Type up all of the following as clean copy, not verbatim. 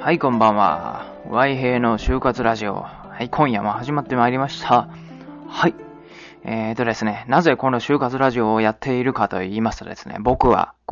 はい、こんばんは。Y 平の就活ラジオ。はい、今夜も始まってまいりました。はい。ですね、なぜこの就活ラジオをやっているかと言いますとですね、僕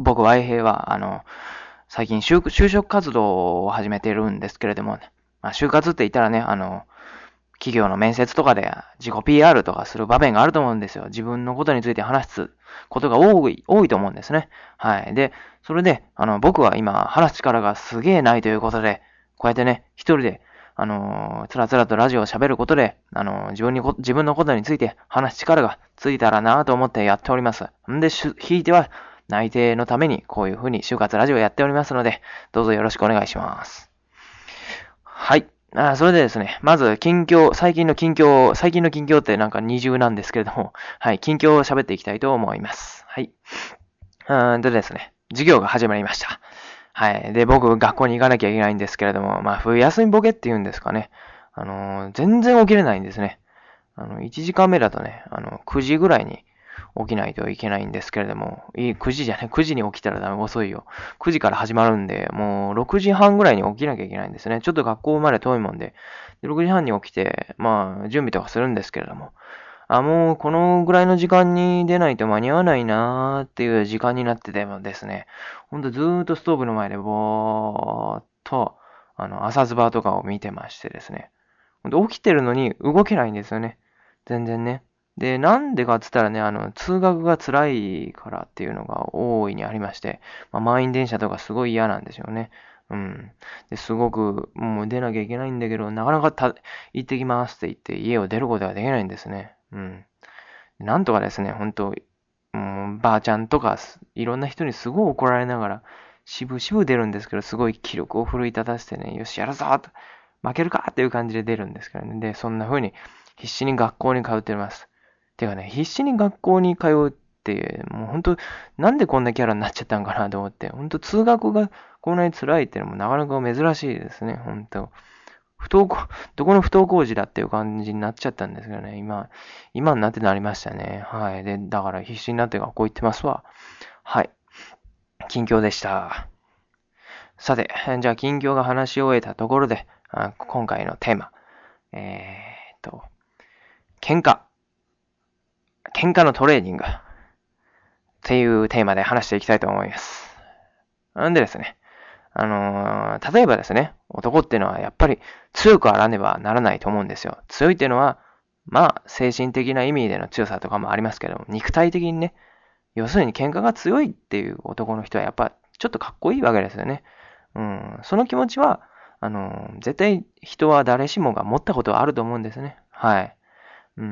Y 平は、最近就職活動を始めているんですけれどもね、就活って言ったらね、企業の面接とかで自己 PR とかする場面があると思うんですよ。自分のことについて話すことが多いと思うんですね。はい。で、それで、僕は今、話す力がすげえないということで、こうやってね、一人で、つらつらとラジオを喋ることで、自分のことについて話す力がついたらなと思ってやっております。んで、ひいては、内定のためにこういう風に就活ラジオをやっておりますので、どうぞよろしくお願いします。はい。それでですね、まず最近の近況ってなんか二重なんですけれども、はい、近況を喋っていきたいと思います。はい。でですね、授業が始まりました。はい。で、僕、学校に行かなきゃいけないんですけれども、冬休みボケっていうんですかね。全然起きれないんですね。1時間目だとね、9時ぐらいに起きないといけないんですけれども、9時じゃね、9時に起きたらダメ、遅いよ。9時から始まるんで、もう6時半ぐらいに起きなきゃいけないんですね。ちょっと学校まで遠いもんで、6時半に起きて、準備とかするんですけれども、もうこのぐらいの時間に出ないと間に合わないなーっていう時間になっててもですね、ほんとずーっとストーブの前でぼーっと、朝ズバーとかを見てましてですね、ほんと起きてるのに動けないんですよね。全然ね。で、なんでかって言ったらね、通学が辛いからっていうのが大いにありまして、満員電車とかすごい嫌なんですよね。うん。で、すごく、もう出なきゃいけないんだけど、なかなか行ってきますって言って家を出ることができないんですね。うん。なんとかですね、本当ばあちゃんとか、いろんな人にすごい怒られながら、渋々出るんですけど、すごい気力を奮い立たせてね、よし、やるぞと、負けるかっていう感じで出るんですけどね。で、そんな風に必死に学校に通ってます。てかね、必死に学校に通うって、もう本当、なんでこんなキャラになっちゃったんかなと思って、本当通学がこんなに辛いっていうのもなかなか珍しいですね、本当。不登校、どこの不登校児だっていう感じになっちゃったんですけどね、今になってなりましたね。はい。で、だから必死になって学校行ってますわ。はい。近況でした。さて、じゃあ近況が話し終えたところで、今回のテーマ。喧嘩。喧嘩のトレーニング。っていうテーマで話していきたいと思います。なんでですね。例えばですね、男っていうのはやっぱり強くあらねばならないと思うんですよ。強いっていうのは、精神的な意味での強さとかもありますけど、肉体的にね、要するに喧嘩が強いっていう男の人はやっぱちょっとかっこいいわけですよね。うん、その気持ちは、絶対人は誰しもが持ったことはあると思うんですね。はい。うん。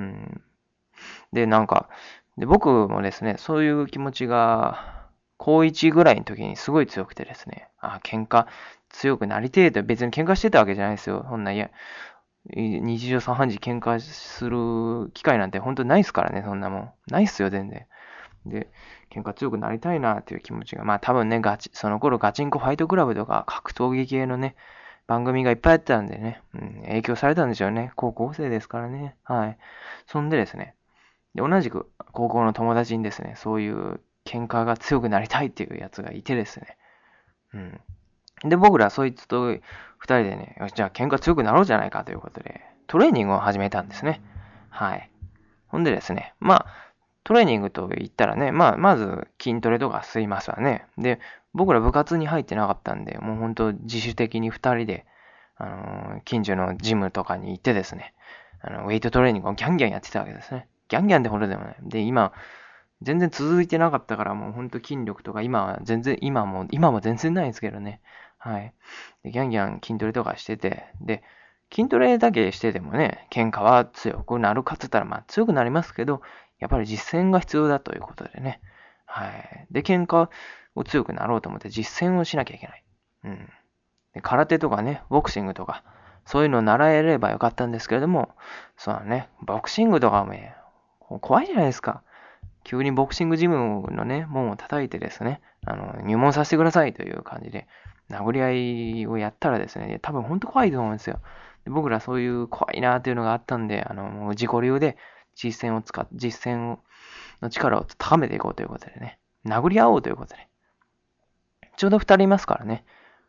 で、僕もですね、そういう気持ちが、高1ぐらいの時にすごい強くてですね、喧嘩強くなりてえと別に喧嘩してたわけじゃないですよ。そんな、日常茶飯事喧嘩する機会なんて本当にないっすからね、そんなもん。ないっすよ、全然。で、喧嘩強くなりたいなっていう気持ちが、多分ね、その頃ガチンコファイトクラブとか格闘技系のね、番組がいっぱいあったんでね、影響されたんでしょうね。高校生ですからね。はい。そんでですね、で、同じく高校の友達にですね、そういう喧嘩が強くなりたいっていうやつがいてですね、うん。で、僕らそいつと二人でね、よし、じゃあ喧嘩強くなろうじゃないかということで、トレーニングを始めたんですね。はい。ほんでですね、トレーニングと言ったらね、まず筋トレとか吸いますわね。で、僕ら部活に入ってなかったんで、もうほんと自主的に二人で、近所のジムとかに行ってですね、ウェイトトレーニングをギャンギャンやってたわけですね。ギャンギャンってほどでもない。で、全然続いてなかったからもうほんと筋力とか今も全然ないんですけどね。はい。で、ギャンギャン筋トレとかしてて、で、筋トレだけしててもね、喧嘩は強くなるかって言ったら、強くなりますけど、やっぱり実践が必要だということでね。はい。で、喧嘩を強くなろうと思って実践をしなきゃいけない。うん。で、空手とかね、ボクシングとか、そういうのを習えればよかったんですけれども、そうだね、ボクシングとかもね、怖いじゃないですか。急にボクシングジムのね、門を叩いてですね、入門させてくださいという感じで、殴り合いをやったらですね、多分本当怖いと思うんですよ。で僕らそういう怖いなっていうのがあったんで、もう自己流で実践の力を高めていこうということでね、殴り合おうということで。ちょうど二人いますからね。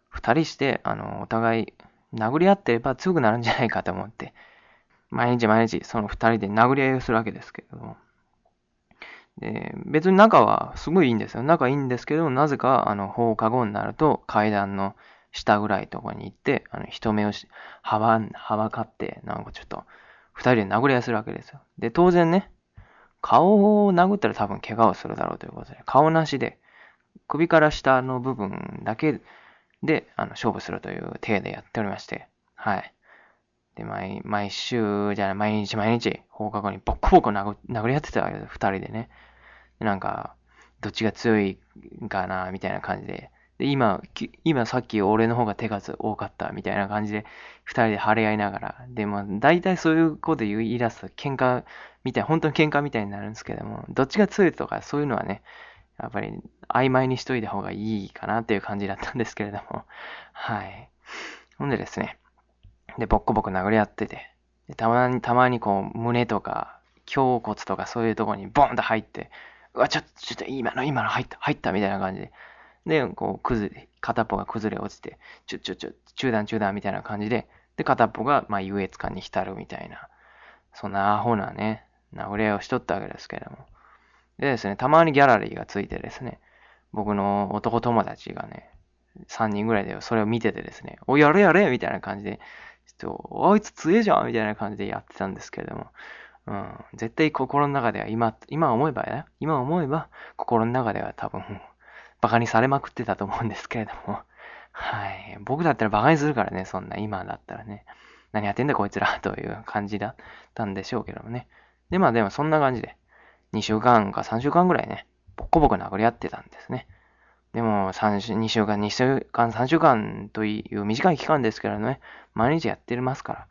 二人して、お互い殴り合ってれば強くなるんじゃないかと思って、毎日毎日その二人で殴り合いをするわけですけれども。で、別に仲はすごいいいんですよ。仲いいんですけど、なぜか、放課後になると階段の下ぐらいところに行って、人目をはばかって、なんかちょっと、二人で殴り合いするわけですよ。で、当然ね、顔を殴ったら多分怪我をするだろうということで、顔なしで、首から下の部分だけで、勝負するという体でやっておりまして、はい。で、毎週じゃない、毎日、放課後にボッコボコ殴り合ってたわけです、二人でね。でなんか、どっちが強いかな、みたいな感じで。で、今さっき俺の方が手数多かった、みたいな感じで、二人で張り合いながら。で、まあ、大体そういうこと言い出すと喧嘩みたい、本当に喧嘩みたいになるんですけども、どっちが強いとかそういうのはね、やっぱり曖昧にしといた方がいいかなっていう感じだったんですけれども。はい。ほんでですね、で、ボッコボコ殴り合ってて、でたまにこう、胸とか、胸骨とかそういうところにボンと入って、うわ、ちょっと今の入った、みたいな感じで。で、こう、片っぽが崩れ落ちて、中断みたいな感じで、で、片っぽが、まあ、優越感に浸るみたいな、そんなアホなね、殴り合いをしとったわけですけれども。でですね、たまにギャラリーがついてですね、僕の男友達がね、3人ぐらいでそれを見ててですね、お、やれやれみたいな感じで、ちょっと、あいつ強えじゃんみたいな感じでやってたんですけれども、うん、絶対心の中では今思えば、心の中では多分、バカにされまくってたと思うんですけれども、はい。僕だったらバカにするからね、そんな、今だったらね。何やってんだこいつら、という感じだったんでしょうけどもね。で、まあでもそんな感じで、2週間か3週間ぐらいね、ボッコボコ殴り合ってたんですね。でも、3週間という短い期間ですけどね、毎日やってますから、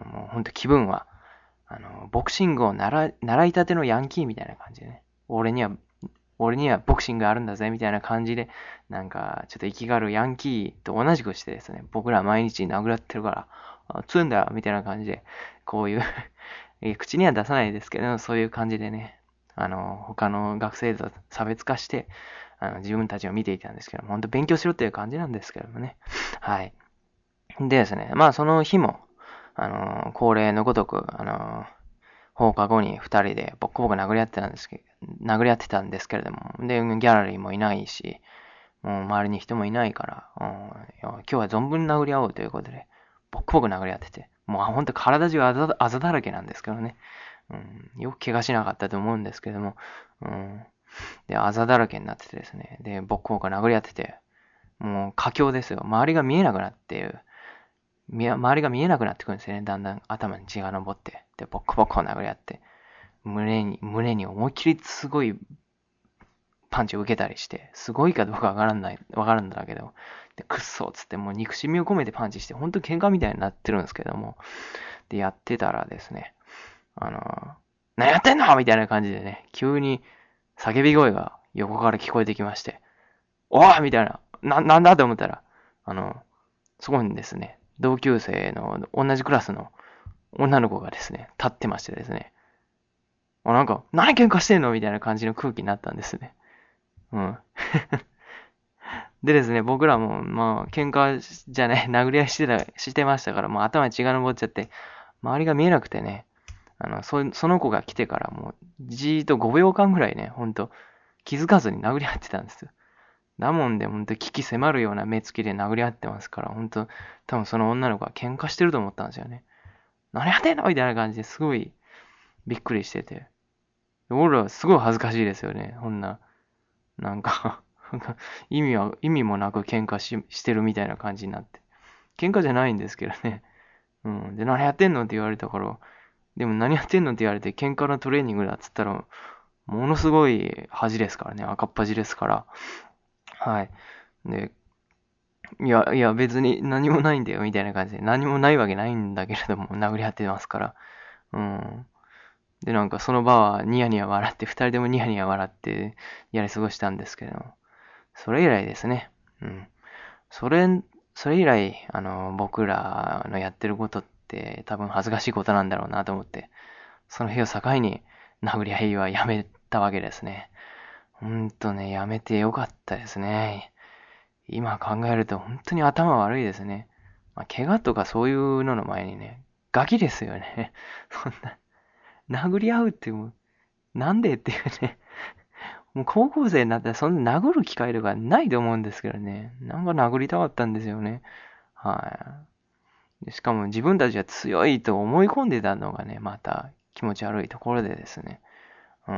もうほんと気分は、ボクシングを習いたてのヤンキーみたいな感じでね、俺にはボクシングあるんだぜ、みたいな感じで、なんか、ちょっと生きがるヤンキーと同じくしてですね、僕ら毎日殴らってるから、強いんだよ、みたいな感じで、こういう口には出さないですけど、そういう感じでね、他の学生と差別化して、自分たちを見ていたんですけども、本当勉強しろっていう感じなんですけどもね。はい。でですね、まあその日も、恒例のごとく、放課後に二人でボッコボコ殴り合ってたんですけれども、で、ギャラリーもいないし、もう周りに人もいないから、今日は存分に殴り合おうということで、ボッコボコ殴り合ってて、もう本当体中あざだらけなんですけどね。よく怪我しなかったと思うんですけども、で、あざだらけになっててですね、で、ボッコボコ殴り合ってて、もう佳境ですよ。周りが見えなくなっていう、周りが見えなくなってくるんですよね。だんだん頭に血が上って、で、ボッコボコ殴り合って、胸に思いっきりすごいパンチを受けたりして、すごいかどうかわからんだけど、で、くっそーっつってもう憎しみを込めてパンチして、ほんと喧嘩みたいになってるんですけども、で、やってたらですね、何やってんのみたいな感じでね、急に叫び声が横から聞こえてきまして、おいみたいな、なんだと思ったら、そこにですね、同級生の同じクラスの女の子がですね、立ってましてですね、なんか、何喧嘩してんのみたいな感じの空気になったんですね。うん。でですね、僕らも、まあ、喧嘩じゃね、殴り合いしてましたから、もう頭に血が上っちゃって、周りが見えなくてね、その子が来てからもう、じーっと5秒間ぐらいね、ほんと、気づかずに殴り合ってたんですよ。だもんで、ほんと、危機迫るような目つきで殴り合ってますから、ほんと、多分その女の子は喧嘩してると思ったんですよね。何やってんのみたいな感じですごいびっくりしてて。俺らすごい恥ずかしいですよね。こんな、なんか意味もなく喧嘩してるみたいな感じになって。喧嘩じゃないんですけどね。うん。で、何やってんのって言われたから、でも何やってんのって言われて喧嘩のトレーニングだっつったら、ものすごい恥ですからね。赤っ端ですから。はい。で、いや別に何もないんだよみたいな感じで、何もないわけないんだけれども、殴り合ってますから。うん。で、なんかその場はニヤニヤ笑って、二人でもニヤニヤ笑ってやり過ごしたんですけど、それ以来ですね。うん。それ、それ以来、僕らのやってることって多分恥ずかしいことなんだろうなと思って、その日を境に殴り合いはやめたわけですね。ほんとね、やめてよかったですね。 今考えると本当に頭悪いですね。まあ、怪我とかそういうのの前にね、ガキですよね。そんな、殴り合うってもう、なんでっていうね。もう高校生になったらそんな殴る機会とかないと思うんですけどね。なんか殴りたかったんですよね。はい。しかも自分たちが強いと思い込んでたのがね、また気持ち悪いところでですね。うん。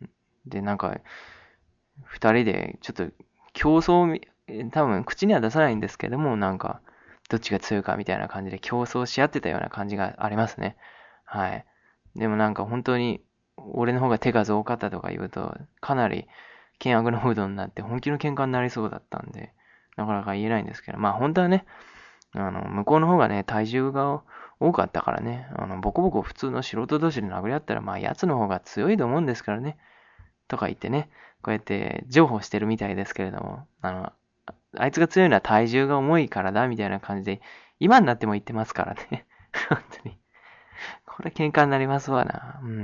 で、なんか、二人でちょっと競争多分口には出さないんですけども、なんか、どっちが強いかみたいな感じで競争し合ってたような感じがありますね。はい。でもなんか本当に、俺の方が手数多かったとか言うと、かなり険悪なムードになって本気の喧嘩になりそうだったんで、なかなか言えないんですけど、まあ本当はね、向こうの方がね、体重が多かったからね、ボコボコ普通の素人同士で殴り合ったら、まあ奴の方が強いと思うんですからね、とか言ってね、こうやって譲歩してるみたいですけれども、あいつが強いのは体重が重いからだ、みたいな感じで、今になっても言ってますからね。本当に。これ喧嘩になりますわな。うん。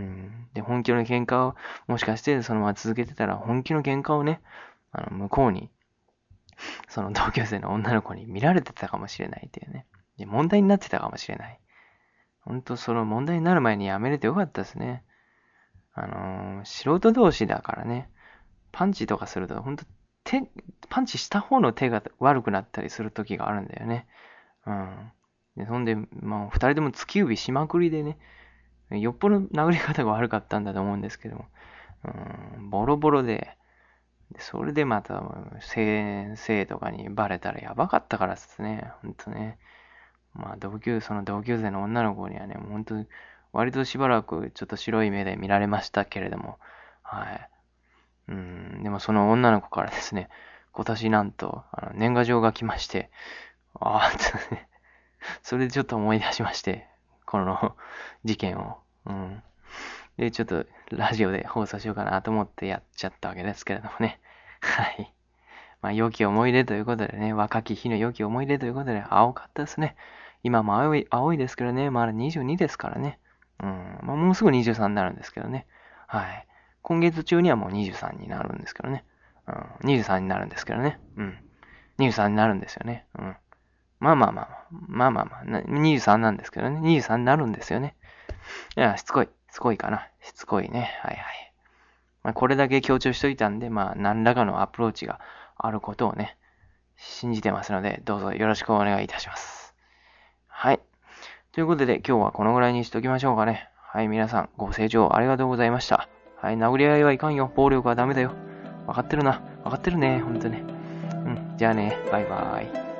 で、本気の喧嘩を、もしかしてそのまま続けてたら、本気の喧嘩をね、向こうに、その同級生の女の子に見られてたかもしれないっていうね。で、問題になってたかもしれない。本当その問題になる前にやめれてよかったですね。素人同士だからね、パンチとかすると、本当パンチした方の手が悪くなったりする時があるんだよね。うん。で、そんで、まあ、二人とも突き指しまくりでね、よっぽど殴り方が悪かったんだと思うんですけども、ボロボロで、それでまた、先生とかにバレたらやばかったからですね、ほんとね。まあ、その同級生の女の子にはね、もう本当割としばらくちょっと白い目で見られましたけれども、はい。でもその女の子からですね、今年なんと、年賀状が来まして、ああ、それでちょっと思い出しまして、この事件を。で、ちょっとラジオで放送しようかなと思ってやっちゃったわけですけれどもね。はい。まあ、良き思い出ということでね、若き日の良き思い出ということで、青かったですね。今も青いですけどね、まだ22ですからね。まあ、もうすぐ23になるんですけどね。はい。今月中にはもう23になるんですけどね。23になるんですけどね。23になるんですよね。23なんですけどね。23になるんですよね。いや、しつこいかな。しつこいね。はいはい。まあ、これだけ強調しといたんで、まあ、何らかのアプローチがあることをね、信じてますので、どうぞよろしくお願いいたします。はい。ということで、今日はこのぐらいにしときましょうかね。はい、皆さん、ご清聴ありがとうございました。はい、殴り合いはいかんよ。暴力はダメだよ。わかってるな。わかってるね。ほんとね。じゃあね、バイバーイ。